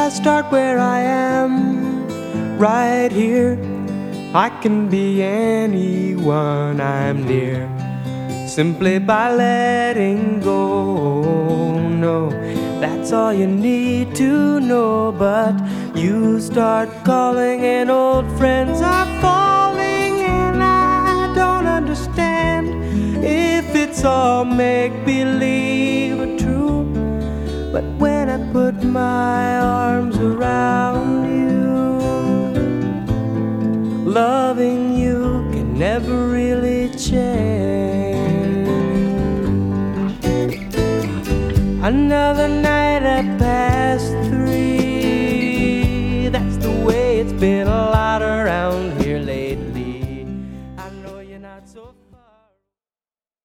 I start where I am, right here. I can be anyone I'm near, simply by letting go. No, that's all you need to know. But you start calling and old friends are falling, and I don't understand if it's all make-believe or true. But when I put my arms around you, loving you can never really change. Another night at past 3, that's the way it's been a lot around here lately. I know you're not so